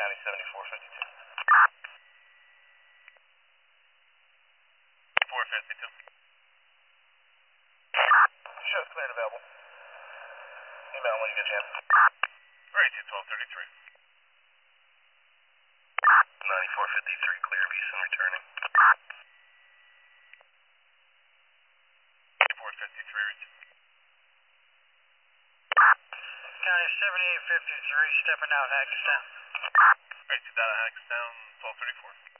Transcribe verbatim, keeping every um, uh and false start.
County seventy-four fifty-two. four fifty-two. Show's cleared available. Email when you get a chance. eighteen twelve thirty-three. ninety-four fifty-three, clear of Easton returning. four fifty-three. County seventy-eight fifty-three, stepping out Hackettstown. eighteen down at Hackettstown, twelve thirty-four.